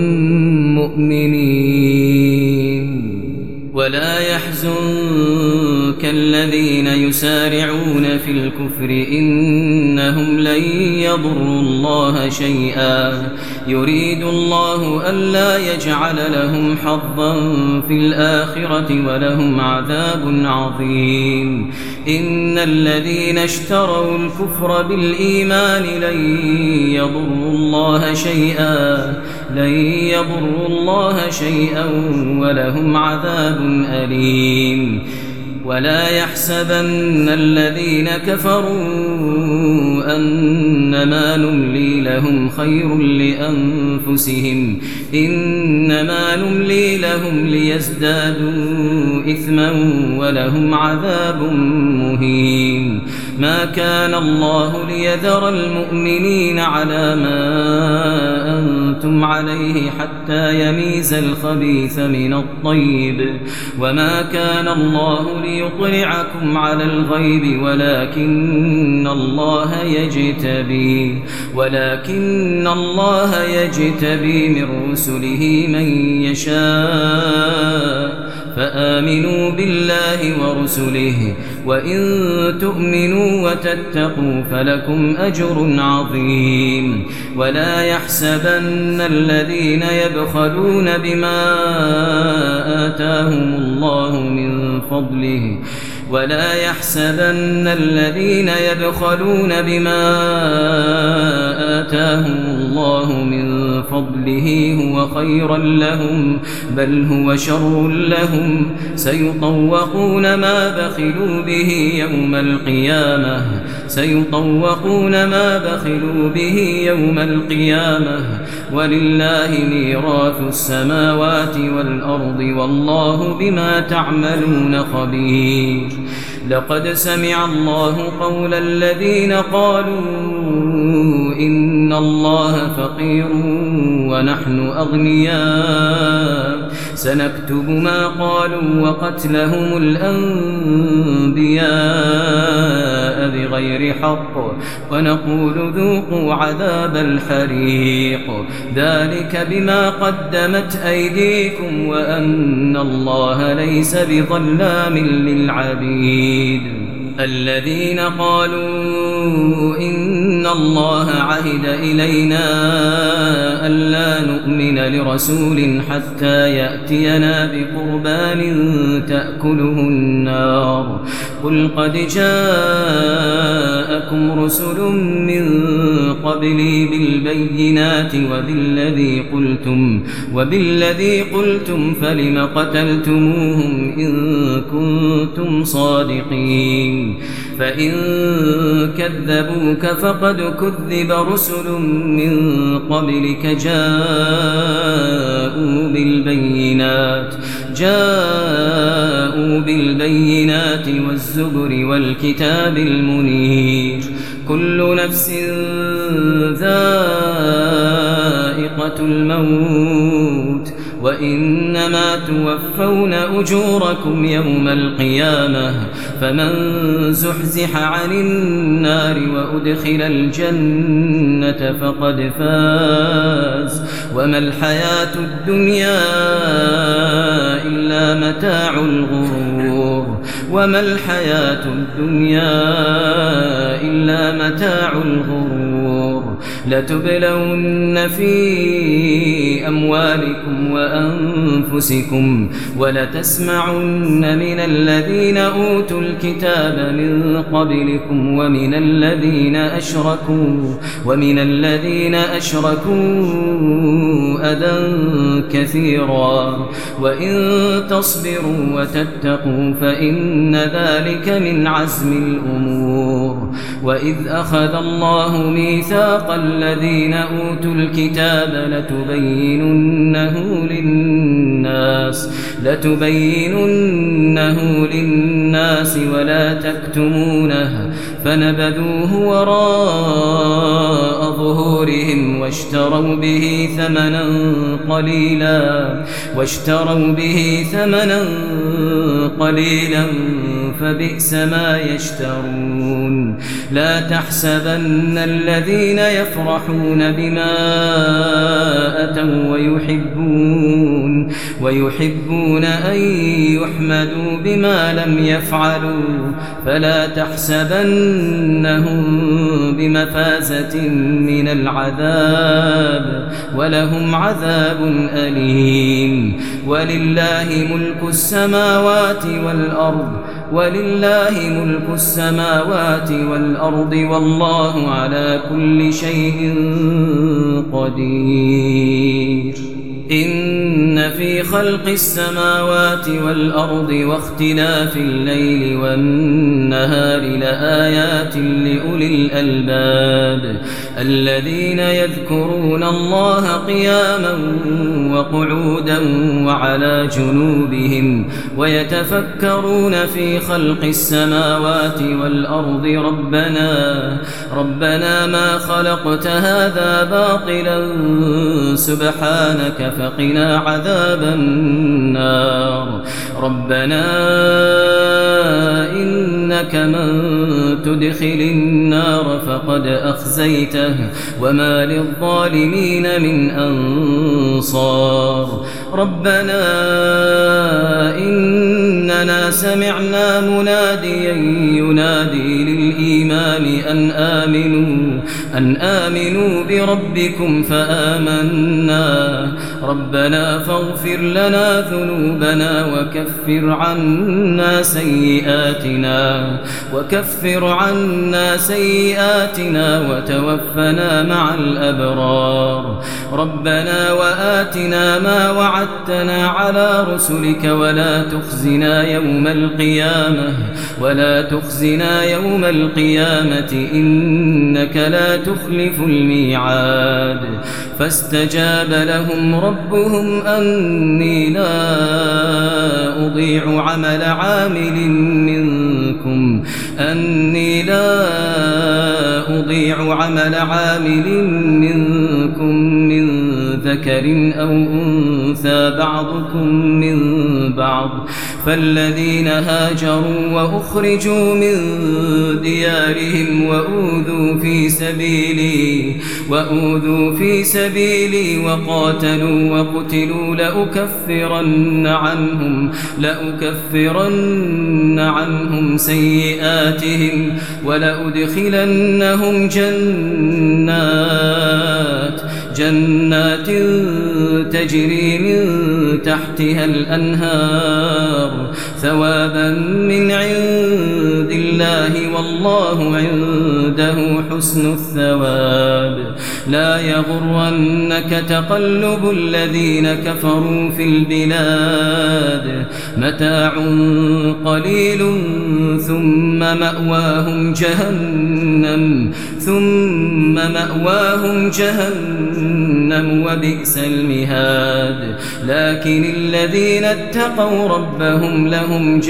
مؤمنين ولا يحزنك الذين يسارعون في الكفر إنهم لن يضروا الله شيئا يريد الله ألا يجعل لهم حظا في الآخرة ولهم عذاب عظيم إن الذين اشتروا الكفر بالإيمان لن يضروا الله شيئا لن يضروا الله شيئا ولهم عذاب أليم ولا يحسبن الذين كفروا أنما نملي لهم خير لأنفسهم إنما نملي لهم ليزدادوا إثما ولهم عذاب مهين ما كان الله ليذر المؤمنين على ما أنتم عليه حتى يميز الخبيث من الطيب وما كان الله ليطلعكم على الغيب ولكن الله يجتبي ولكن الله يجتبي من رسله من يشاء فآمنوا بالله ورسله وإن تؤمنوا وتتقوا فلكم أجر عظيم ولا يحسبن الذين يبخلون بما آتاهم الله من فضله ولا يحسبن الذين يبخلون بما آتاهم الله من فضله هو خيرا لهم بل هو شر لهم سيطوقون ما بخلوا به يوم القيامة سيطوقون ما بخلوا به يوم القيامة ولله ميراث السماوات والأرض والله بما تعملون خبير لقد سمع الله قول الذين قالوا إن الله فقير ونحن أغنياء سنكتب ما قالوا وقتلهم الأنبياء بغير حق ونقول ذوقوا عذاب الحريق ذلك بما قدمت أيديكم وأن الله ليس بظلام للعبيد الذين قالوا إن الله عهد إلينا ألا نؤمن لرسول حتى يأتينا بقربان تأكله النار قل قد جاءكم رسل من قبلي بالبينات وبالذي قلتم وبالذي قلتم فلم قتلتموهم إن كنتم صادقين فإن كذبوك فقد كذب رسل من قبلك جاءوا بالبينات جاءوا بالبينات والزبر والكتاب المنير كل نفس ذائقة الموت وإنما توفون أجوركم يوم القيامة فمن زحزح عن النار وأدخل الجنة فقد فاز وما الحياة الدنيا إلا متاع الغرور وما الحياة الدنيا إلا متاع الغرور لتبلون في أموالكم وأنفسكم ولتسمعن من الذين أوتوا الكتاب من قبلكم ومن الذين أشركوا ومن الذين أشركوا أذى كثيرا وإن تصبروا وتتقوا فإن ذلك من عزم الأمور وإذ أخذ الله ميثاق الذين أوتوا الكتاب لتبيننه للناس لتبيننه للناس ولا تكتمونه فنبذوه وراء ظهورهم واشتروا به ثمنا قليلا واشتروا به ثمنا قليلا فبئس ما يشترون لا تحسبن الذين يفرحون بما أتوا ويحبون ويحبون أن يحمدوا بما لم يفعلوا فلا تحسبنهم بمفازة من العذاب ولهم عذاب أليم ولله ملك السماوات والأرض ولله ملك السماوات والأرض والله على كل شيء قدير إن في خلق السماوات والأرض واختلاف الليل والنهار لآيات لأولي الألباب الذين يذكرون الله قياما وقعودا وعلى جنوبهم ويتفكرون في خلق السماوات والأرض ربنا ربنا ما خلقت هذا باطلا سبحانك فقنا عذاب النار ربنا إنك من تدخل النار فقد أخزيته وما للظالمين من أنصار ربنا إننا سمعنا مناديا ينادي للإيمان أن آمنوا أن آمنوا بربكم فآمنا ربنا فاغفر لنا ذنوبنا وكفر عنا سيئاتنا وكفر عنا سيئاتنا وتوفنا مع الأبرار ربنا وآتنا ما وعدتنا على رسلك ولا تخزنا يوم القيامة ولا تخزنا يوم القيامة إنك لا تخلف الميعاد فاستجاب لهم ربهم أني لا أضيع عمل عامل منكم أني لا أضيع عمل عامل منكم من ذكر أو أنثى بعضكم من بعض فالذين هاجروا وأخرجوا من ديارهم وأوذوا في سبيلي وأوذوا في سبيلي وقاتلوا وقتلوا لأكفرن عنهم لأكفرن عنهم سيئاتهم ولأدخلنهم جنات جنات تجري من تحتها الأنهار ثوابا من عند الله والله عنده حسن الثواب لا يغرنك تقلب الذين كفروا في البلاد متاع قليل ثم مأواهم جهنم ثم مأواهم جهنم وبئس المهاد لكن الذين اتقوا ربهم لهم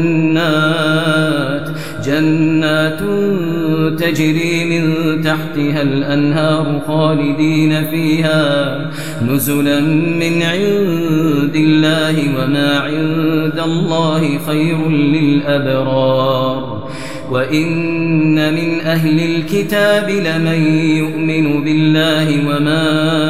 جنات جنات تجري من تحتها الأنهار خالدين فيها نزلا من عند الله وما عند الله خير للأبرار وإن من أهل الكتاب لمن يؤمن بالله وما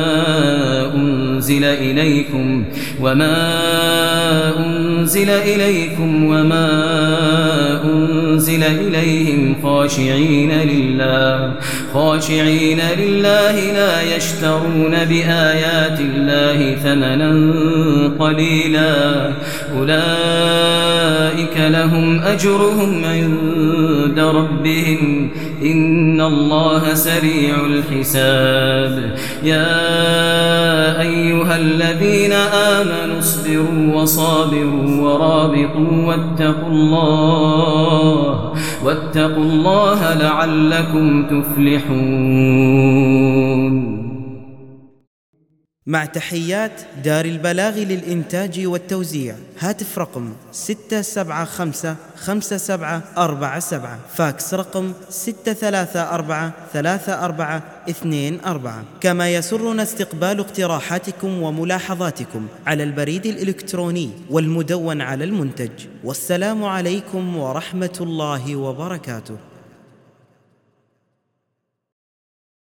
أنزل إليكم وما أنزل إليكم وما أنزل إليهم خاشعين لله خاشعين لله لا يشترون بآيات الله ثمنا قليلا أولئك لهم أجرهم عند ربهم إن الله سريع الحساب يا أيها الذين آمنوا اصبروا وصابروا ورابطوا واتقوا الله واتقوا الله لعلكم تفلحون مع تحيات دار البلاغ للإنتاج والتوزيع. هاتف رقم ستة سبعة خمسة خمسة سبعة أربعة سبعة، فاكس رقم ستة ثلاثة أربعة ثلاثة أربعة اثنين أربعة. كما يسرنا استقبال اقتراحاتكم وملاحظاتكم على البريد الإلكتروني والمدون على المنتج. والسلام عليكم ورحمة الله وبركاته.